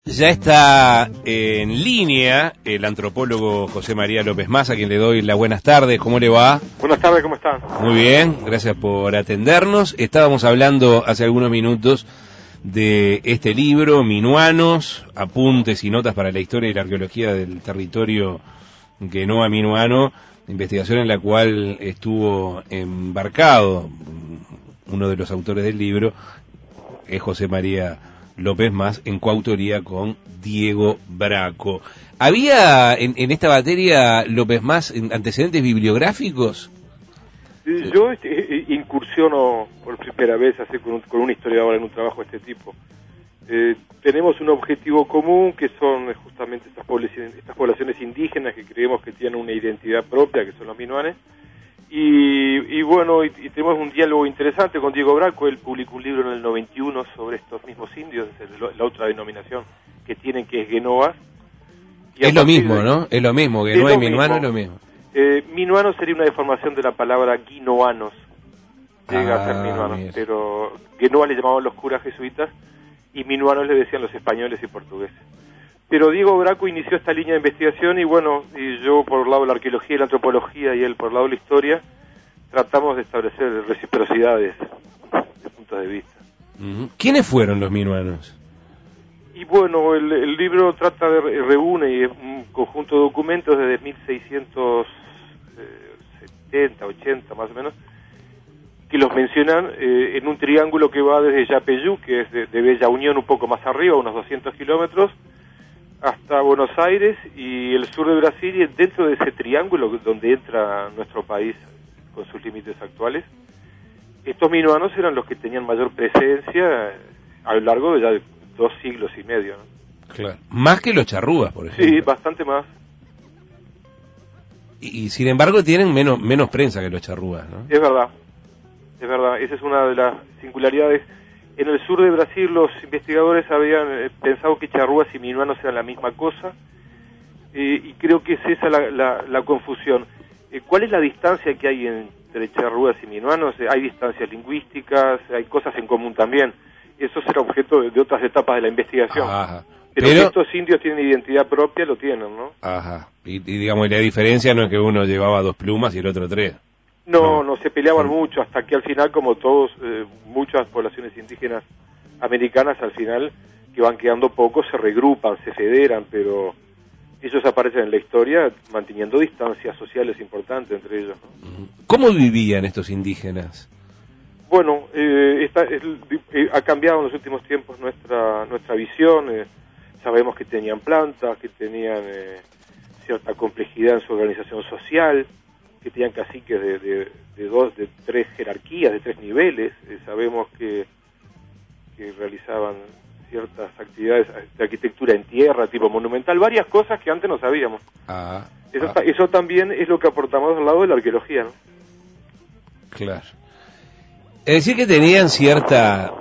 Ya está en línea el antropólogo José María López Mas, a quien le doy las buenas tardes. ¿Cómo le va? Buenas tardes, ¿cómo están? Muy bien, gracias por atendernos. Estábamos hablando hace algunos minutos de este libro, Minuanos, apuntes y notas para la historia y la arqueología del territorio quenoa-minuano, investigación en la cual estuvo embarcado uno de los autores del libro, es José María López Mas, en coautoría con Diego Braco. ¿Había en esta materia, López Mas, antecedentes bibliográficos? Yo incursiono por primera vez así con un historiador en un trabajo de este tipo. Tenemos un objetivo común que son justamente estas poblaciones indígenas que creemos que tienen una identidad propia, que son los minuanes. Y bueno, y tenemos un diálogo interesante con Diego Braco. Él publicó un libro en el 91 sobre estos mismos indios, la otra denominación que tienen, que es Guenoa. Es lo mismo, ¿no? Es lo mismo, Guenoa y minuano es lo mismo. Minuano sería una deformación de la palabra guinoanos, llega a ser minuanos, mira. pero Guenoa le llamaban los curas jesuitas y minuanos le decían los españoles y portugueses. Pero Diego Braco inició esta línea de investigación y bueno, y yo por el lado de la arqueología y la antropología y él por el lado de la historia, tratamos de establecer reciprocidades de puntos de vista. ¿Quiénes fueron los minuanos? Y bueno, el libro reúne un conjunto de documentos desde 1670, 80 más o menos, que los mencionan en un triángulo que va desde Yapeyú, que es de Bella Unión un poco más arriba, unos 200 kilómetros, hasta Buenos Aires y el sur de Brasil, y dentro de ese triángulo donde entra nuestro país con sus límites actuales, estos minuanos eran los que tenían mayor presencia a lo largo de ya 2 siglos y medio, ¿no? Claro. Más que los charrúas, por ejemplo. Sí, bastante más. Y sin embargo tienen menos prensa que los charrúas, ¿no? Es verdad, esa es una de las singularidades. En el sur de Brasil los investigadores habían pensado que charrúas y minuanos eran la misma cosa, y creo que es esa la confusión. ¿Cuál es la distancia que hay entre charrúas y minuanos? Hay distancias lingüísticas, hay cosas en común también. Eso será objeto de otras etapas de la investigación. Ajá. Pero que estos indios tienen identidad propia, lo tienen, ¿no? Ajá. Y digamos, la diferencia no es que uno llevaba 2 plumas y el otro 3. No, se peleaban mucho, hasta que al final, como todos, muchas poblaciones indígenas americanas, al final, que van quedando pocos, se regrupan, se federan, pero ellos aparecen en la historia manteniendo distancias sociales importantes entre ellos, ¿no? ¿Cómo vivían estos indígenas? Bueno, ha cambiado en los últimos tiempos nuestra visión. Sabemos que tenían plantas, que tenían cierta complejidad en su organización social, que tenían caciques de 3 jerarquías, de 3 niveles. Sabemos que realizaban ciertas actividades de arquitectura en tierra, tipo monumental, varias cosas que antes no sabíamos. Eso también es lo que aportamos al lado de la arqueología, ¿no? Claro. Es decir, que tenían cierta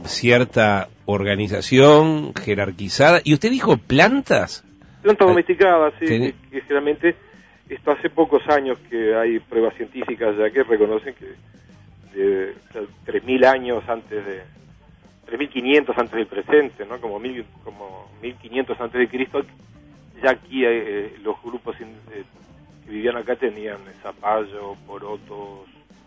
organización jerarquizada. ¿Y usted dijo plantas? Plantas domesticadas, sí, que generalmente, esto hace pocos años que hay pruebas científicas ya que reconocen que de 3.000 años antes de 3.500 antes del presente, ¿no? Como 1.500 antes de Cristo, ya aquí los grupos que vivían acá tenían zapallo, porotos,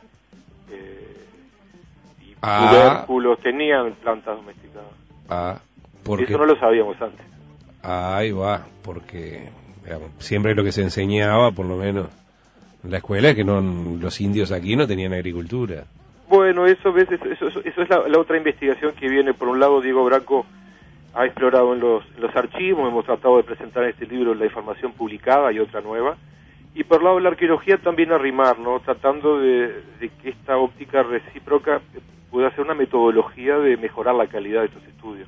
y tubérculos, tenían plantas domesticadas. Eso no lo sabíamos antes. Ahí va, porque digamos, siempre lo que se enseñaba, por lo menos en la escuela, es que los indios aquí no tenían agricultura. Bueno, eso es la otra investigación que viene. Por un lado, Diego Braco ha explorado en los archivos, hemos tratado de presentar en este libro la información publicada y otra nueva, y por el lado de la arqueología también arrimar, ¿no? Tratando de que esta óptica recíproca pueda ser una metodología de mejorar la calidad de estos estudios.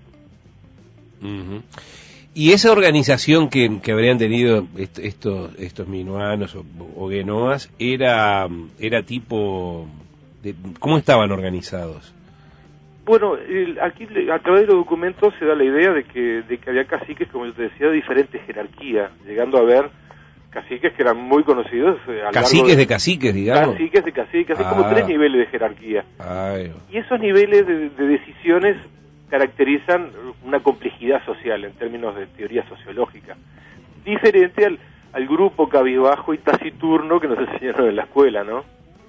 Y esa organización que habrían tenido estos minuanos o guenoas era tipo ¿cómo estaban organizados? Bueno, aquí a través de los documentos se da la idea de que había caciques, como yo te decía, de diferentes jerarquías, llegando a ver caciques que eran muy conocidos. Caciques de caciques, digamos. Caciques de caciques, hay como 3 niveles de jerarquía. Y esos niveles de decisiones caracterizan una complejidad social en términos de teoría sociológica, diferente al grupo cabizbajo y taciturno que nos enseñaron en la escuela, ¿no?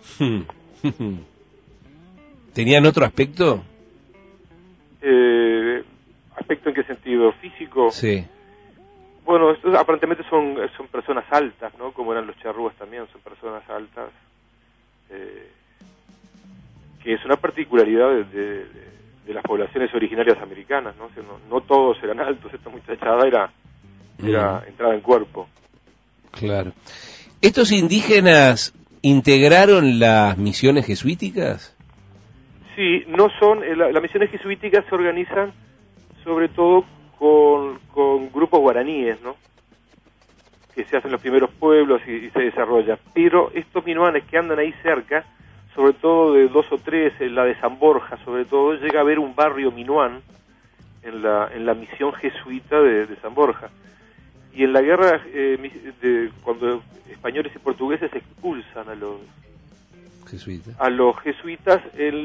¿Tenían otro aspecto? ¿Aspecto en qué sentido? ¿Físico? Sí. Bueno, estos aparentemente son personas altas, ¿no? Como eran los charrúas también, son personas altas, que es una particularidad de las poblaciones originarias americanas, ¿no? O sea, no todos eran altos, esta muchachada era entrada en cuerpo. Claro. ¿Estos indígenas integraron las misiones jesuíticas? Sí, no son, las misiones jesuíticas se organizan sobre todo con grupos guaraníes, ¿no? Que se hacen los primeros pueblos y se desarrolla. Pero estos minuanes que andan ahí cerca, sobre todo de 2 o 3, en la de San Borja sobre todo, llega a haber un barrio minuán en la misión jesuita de San Borja. Y en la guerra, cuando españoles y portugueses expulsan a los jesuitas,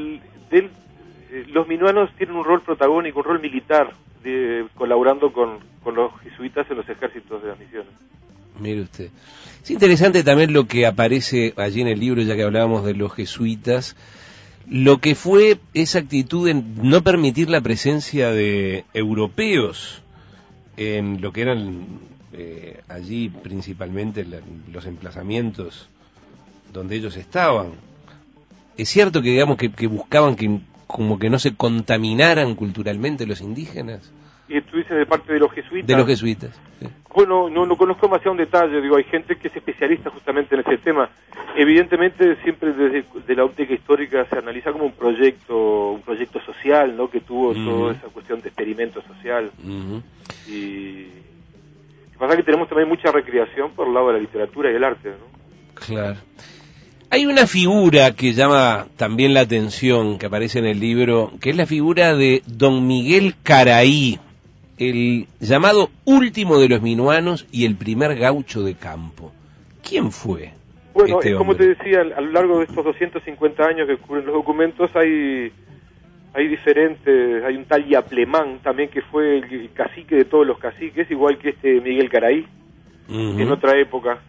los minuanos tienen un rol protagónico, un rol militar, colaborando con los jesuitas en los ejércitos de las misiones. Mire usted. Es interesante también lo que aparece allí en el libro, ya que hablábamos de los jesuitas, lo que fue esa actitud en no permitir la presencia de europeos en lo que eran allí principalmente los emplazamientos donde ellos estaban. Es cierto que digamos que buscaban que como que no se contaminaran culturalmente los indígenas. ¿Y tú dices de parte de los jesuitas? De los jesuitas, sí. Bueno, no conozco demasiado un detalle, digo, hay gente que es especialista justamente en ese tema. Evidentemente siempre desde la óptica histórica se analiza como un proyecto social, ¿no? Que tuvo toda esa cuestión de experimento social. Y lo que pasa es que tenemos también mucha recreación por el lado de la literatura y el arte, ¿no? Claro. Hay una figura que llama también la atención, que aparece en el libro, que es la figura de don Miguel Caraí, el llamado último de los minuanos y el primer gaucho de campo. ¿Quién fue? Bueno, este como hombre? te decía, a lo largo de estos 250 años que cubren los documentos hay diferentes, hay un tal Yaplemán también que fue el cacique de todos los caciques, igual que este Miguel Caraí, en otra época.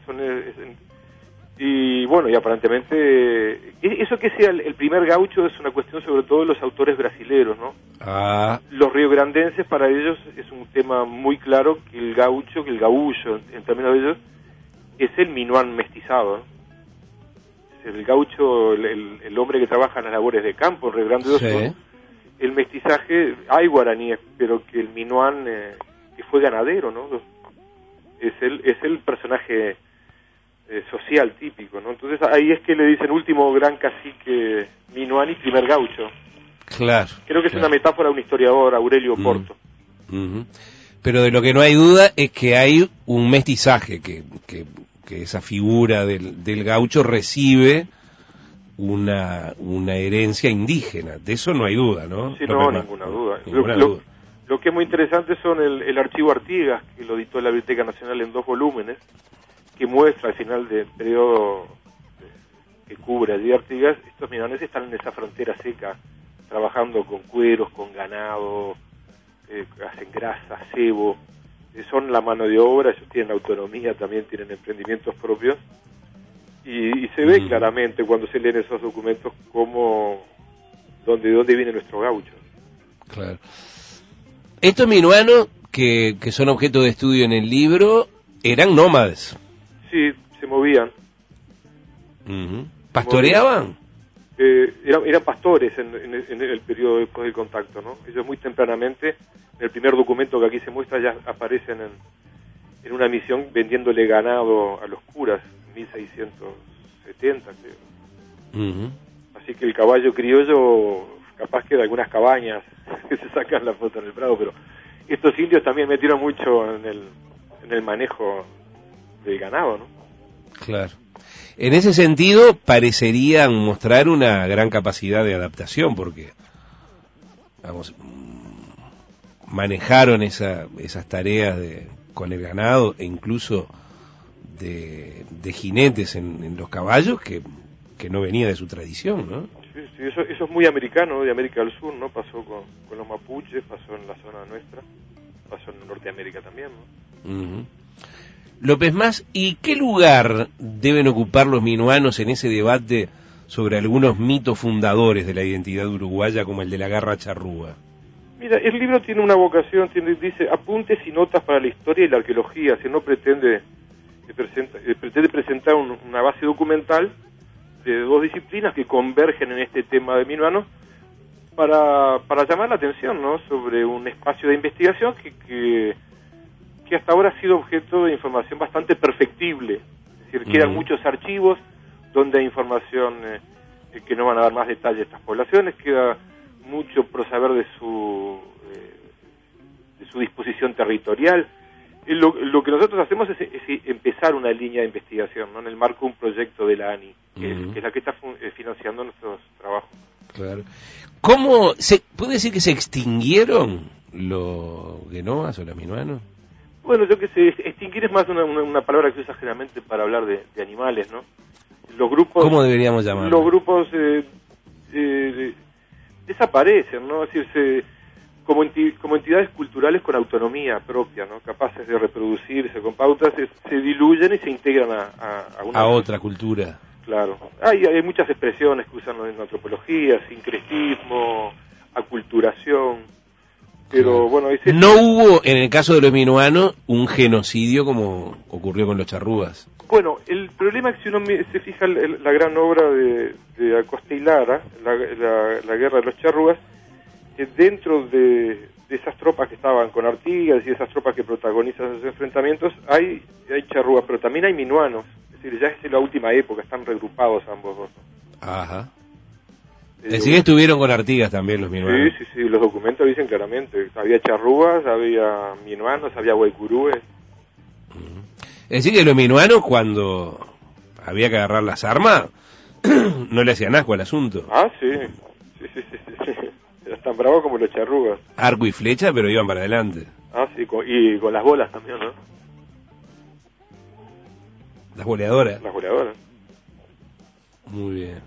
Y bueno, y aparentemente, eso que sea el primer gaucho es una cuestión sobre todo de los autores brasileros, ¿no? Los riograndenses, para ellos es un tema muy claro que el gaullo en términos de ellos, es el minuán mestizado, ¿no? Es el gaucho, el hombre que trabaja en las labores de campo, en Rio Grande do Sul. Sí. El mestizaje, hay guaraníes, pero que el minuán, que fue ganadero, ¿no? Es el personaje social típico, ¿no? Entonces ahí es que le dicen último gran cacique minuán y primer gaucho. Claro. Creo que es una metáfora de un historiador, Aurelio Porto. Pero de lo que no hay duda es que hay un mestizaje, que esa figura del gaucho recibe una herencia indígena. De eso no hay duda, ¿no? Sí, ninguna duda. Lo que es muy interesante son el archivo Artigas, que lo editó la Biblioteca Nacional en 2 volúmenes, que muestra al final del periodo que cubre allí Artigas, estos minuanes están en esa frontera seca, trabajando con cueros, con ganado, hacen grasa, cebo, son la mano de obra, ellos tienen autonomía, también tienen emprendimientos propios, y se ve claramente cuando se leen esos documentos de dónde viene nuestro gaucho. Claro. Estos minuanos, que son objeto de estudio en el libro, eran nómades. Sí, se movían. ¿Pastoreaban? Eran pastores en el periodo después del contacto, ¿no? Ellos muy tempranamente, en el primer documento que aquí se muestra, ya aparecen en una misión vendiéndole ganado a los curas, 1670, creo. Así que el caballo criollo, capaz que de algunas cabañas que se sacan la foto en el Prado, pero estos indios también metieron mucho en el manejo del ganado, ¿no? Claro. En ese sentido, parecerían mostrar una gran capacidad de adaptación, porque, vamos, manejaron esas tareas con el ganado e incluso de jinetes en los caballos que no venía de su tradición, ¿no? Sí, Sí, eso es muy americano, de América del Sur, ¿no? Pasó con los mapuches, pasó en la zona nuestra, pasó en Norteamérica también, ¿no? Uh-huh. López Mas, ¿y qué lugar deben ocupar los minuanos en ese debate sobre algunos mitos fundadores de la identidad uruguaya, como el de la garra charrúa? Mira, el libro tiene una vocación, dice apuntes y notas para la historia y la arqueología, si no pretende presentar una base documental de dos disciplinas que convergen en este tema de minuanos para llamar la atención, ¿no?, sobre un espacio de investigación que hasta ahora ha sido objeto de información bastante perfectible. Es decir, quedan muchos archivos donde hay información que no van a dar más detalles de estas poblaciones, queda mucho por saber de su disposición territorial. Lo que nosotros hacemos es empezar una línea de investigación, ¿no?, en el marco de un proyecto de la ANI, que es la que está financiando nuestros trabajos. Claro. ¿Cómo se puede decir que se extinguieron los guenoas o los minuanos? Bueno, yo que sé, extinguir es más una palabra que se usa generalmente para hablar de animales, ¿no? Los grupos... ¿Cómo deberíamos llamarlo? Los grupos desaparecen, ¿no? Es decir, como entidades culturales con autonomía propia, ¿no?, capaces de reproducirse con pautas, se diluyen y se integran a otra cultura. Claro. Hay muchas expresiones que usan en antropología: sincretismo, aculturación. Pero bueno, no hubo, en el caso de los minuanos, un genocidio como ocurrió con los charrúas. Bueno, el problema es que si uno se fija en la gran obra de Acosta y Lara, la guerra de los charrúas, dentro de esas tropas que estaban con Artigas y esas tropas que protagonizan esos enfrentamientos, hay charrúas, pero también hay minuanos. Es decir, ya es la última época, están regrupados ambos dos. Ajá. Es decir, estuvieron con Artigas también los minuanos. Sí, los documentos dicen claramente. Había charrúas, había minuanos, había guaycurúes. Es decir, que los minuanos, cuando había que agarrar las armas, no le hacían asco al asunto. Ah, sí. Eran tan bravos como los charrúas. Arco y flecha, pero iban para adelante. Ah, sí, y con las bolas también, ¿no? Las boleadoras. Las boleadoras. Muy bien.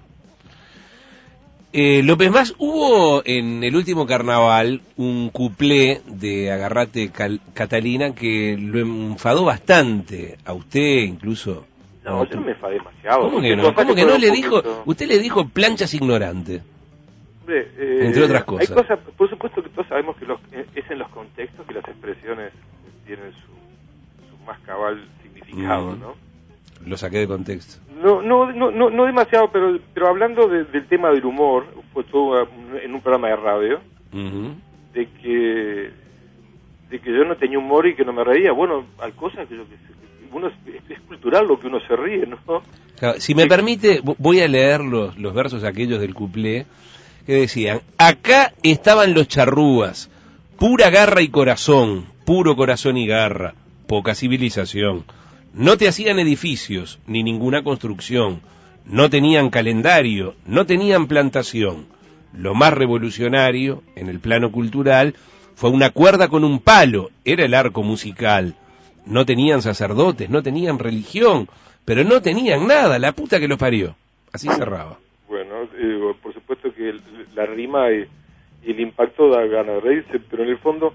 López Mas, hubo en el último carnaval un cuplé de Agarrate Catalina que lo enfadó bastante a usted, incluso. No, yo no me enfadé demasiado. ¿Cómo que no? ¿Cómo que no le dijo? Usted le dijo planchas ignorantes. Hombre, entre otras cosas. Hay cosas, por supuesto que todos sabemos que es en los contextos que las expresiones tienen su más cabal significado, ¿no? Lo saqué de contexto. No demasiado, pero hablando del tema del humor, fue todo en un programa de radio, de que yo no tenía humor y que no me reía. Bueno, hay cosas que uno es cultural lo que uno se ríe, ¿no? Claro, si me permite, voy a leer los versos aquellos del cuplé que decían: acá estaban los charrúas, pura garra y corazón, puro corazón y garra, poca civilización. No te hacían edificios, ni ninguna construcción, no tenían calendario, no tenían plantación. Lo más revolucionario, en el plano cultural, fue una cuerda con un palo, era el arco musical. No tenían sacerdotes, no tenían religión, pero no tenían nada, la puta que los parió. Así cerraba. Bueno, por supuesto que la rima y el impacto da ganas de reírse, pero en el fondo...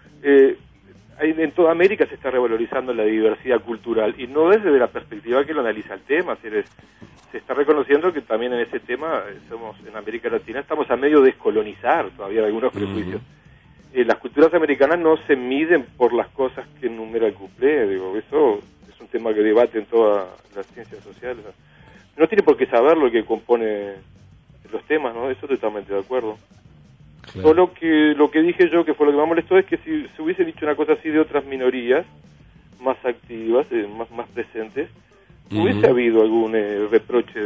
en toda América se está revalorizando la diversidad cultural, y no desde la perspectiva que lo analiza el tema. Se está reconociendo que también en ese tema en América Latina estamos a medio de descolonizar todavía algunos prejuicios. Las culturas americanas no se miden por las cosas que enumera el cuplé, eso es un tema que debate en todas las ciencias sociales. No tiene por qué saber lo que compone los temas, ¿no? Eso totalmente de acuerdo. Claro. Solo que lo que dije yo, que fue lo que me molestó, es que si se hubiese dicho una cosa así de otras minorías más activas, más presentes, hubiese habido algún reproche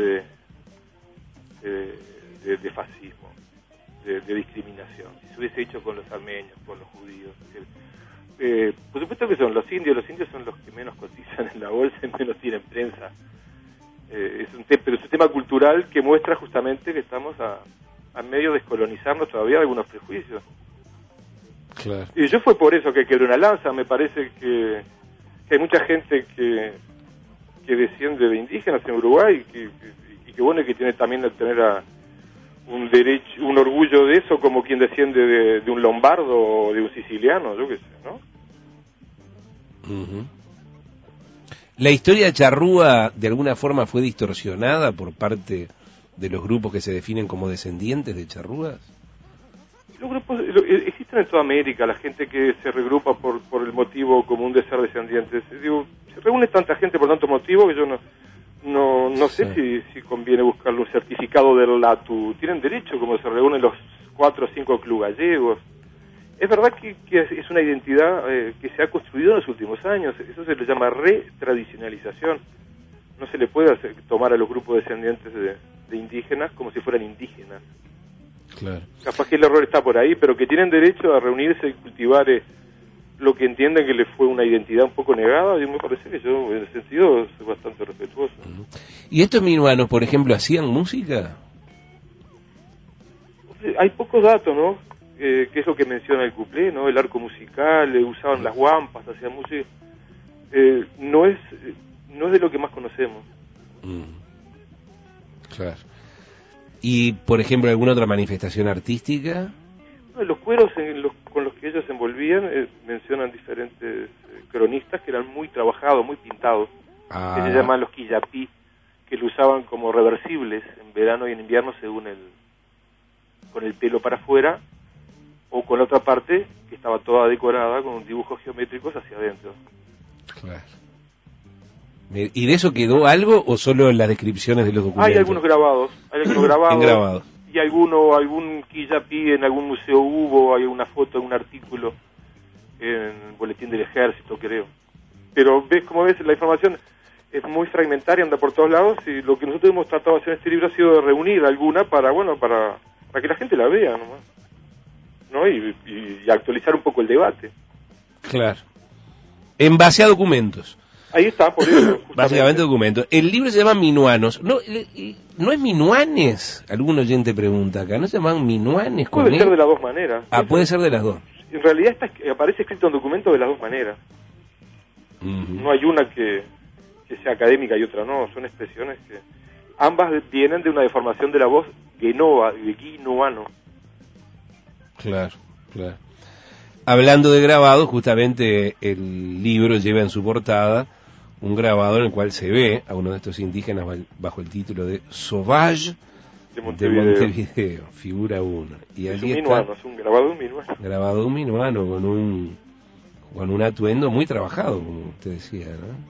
de fascismo, de discriminación. Si se hubiese dicho con los armenios, con los judíos. Por supuesto que son los indios son los que menos cotizan en la bolsa y menos tienen prensa. Pero es un tema cultural que muestra justamente que estamos a medio de descolonizarnos todavía de algunos prejuicios. Claro. Y yo fue por eso que quebré una lanza. Me parece que hay mucha gente que desciende de indígenas en Uruguay y que bueno, y que tiene también que tener un derecho, un orgullo de eso, como quien desciende de un lombardo o de un siciliano, yo qué sé, ¿no? Uh-huh. ¿La historia charrúa de alguna forma fue distorsionada por parte de los grupos que se definen como descendientes de charrúas? Los grupos existen en toda América, la gente que se regrupa por el motivo común de ser descendientes. Digo, se reúne tanta gente por tanto motivo que yo no sé si conviene buscarle un certificado del LATU. Tienen derecho, como se reúnen los 4 o 5 club gallegos. Es verdad que es una identidad que se ha construido en los últimos años. Eso se le llama retradicionalización. No se le puede tomar a los grupos descendientes de indígenas como si fueran indígenas. Claro. Capaz que el error está por ahí, pero que tienen derecho a reunirse y cultivar lo que entienden que les fue una identidad un poco negada. Y me parece que yo, en ese sentido, soy bastante respetuoso. Uh-huh. ¿Y estos minuanos, por ejemplo, hacían música? Hay pocos datos, ¿no? Que es lo que menciona el cuplé, ¿no? El arco musical, usaban las guampas, hacían música. No es de lo que más conocemos. Claro. ¿Y, por ejemplo, alguna otra manifestación artística? Los cueros con los que ellos se envolvían, mencionan diferentes cronistas que eran muy trabajados, muy pintados, que se llaman los quillapí, que lo usaban como reversibles en verano y en invierno según con el pelo para afuera, o con la otra parte que estaba toda decorada con dibujos geométricos hacia adentro. Claro. ¿Y de eso quedó algo o solo en las descripciones de los documentos? Hay algunos grabados, grabados. Y algún quillapí en algún museo hubo, hay una foto, un artículo en el Boletín del Ejército, creo. Pero como ves, la información es muy fragmentaria, anda por todos lados, y lo que nosotros hemos tratado de hacer en este libro ha sido de reunir alguna para que la gente la vea nomás, ¿no? Y actualizar un poco el debate. Claro. En base a documentos. Ahí está, por eso. Básicamente documentos. El libro se llama Minuanos. ¿No es Minuanes? Algún oyente pregunta acá. ¿No se llaman Minuanes? Puede ser de las dos maneras. Puede ser de las dos. En realidad aparece escrito en documento de las dos maneras. Uh-huh. No hay una que sea académica y otra no. Son expresiones que ambas vienen de una deformación de la voz guinoano. Claro, claro. Hablando de grabados, justamente el libro lleva en su portada un grabado en el cual se ve a uno de estos indígenas bajo el título de Sauvage de Montevideo, figura 1. Y es un minuano, es un grabado de un minuano. Grabado de un minuano con un atuendo muy trabajado, como usted decía,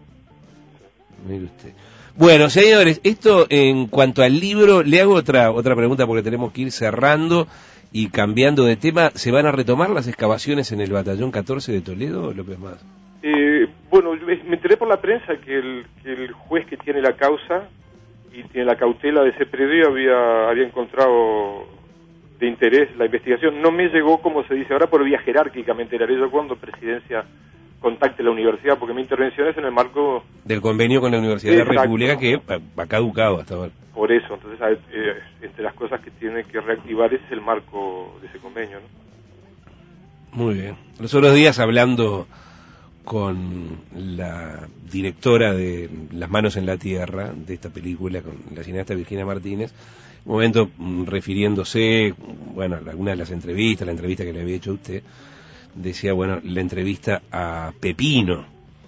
¿no? Mire usted. Bueno, señores, esto en cuanto al libro, le hago otra pregunta porque tenemos que ir cerrando y cambiando de tema. ¿Se van a retomar las excavaciones en el Batallón 14 de Toledo, López Mas? Bueno, me enteré por la prensa que el juez que tiene la causa y tiene la cautela de ese predio había encontrado de interés la investigación. No me llegó, como se dice ahora, por vía jerárquica, me enteraré yo cuando Presidencia contacte la universidad, porque mi intervención es en el marco del convenio con la Universidad de la República, que ha caducado hasta ahora. Por eso, entonces, entre las cosas que tiene que reactivar ese es el marco de ese convenio, ¿no? Muy bien. Los otros días, hablando con la directora de Las manos en la tierra, de esta película, con la cineasta Virginia Martínez, un momento refiriéndose, bueno, a alguna de las entrevistas, la entrevista que le había hecho a usted, decía, bueno, la entrevista a Pepino.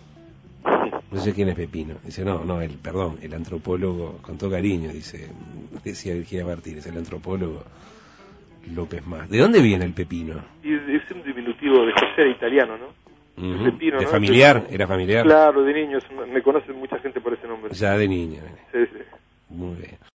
No sé quién es Pepino. Dice, el antropólogo, con todo cariño, decía Virginia Martínez, el antropólogo López Mas. ¿De dónde viene el Pepino? Y es un diminutivo de José, italiano, ¿no? Uh-huh. Pepino, ¿de familiar? ¿Era familiar? Claro, de niños. Me conoce mucha gente por ese nombre. Ya de niño. Sí, sí. Muy bien.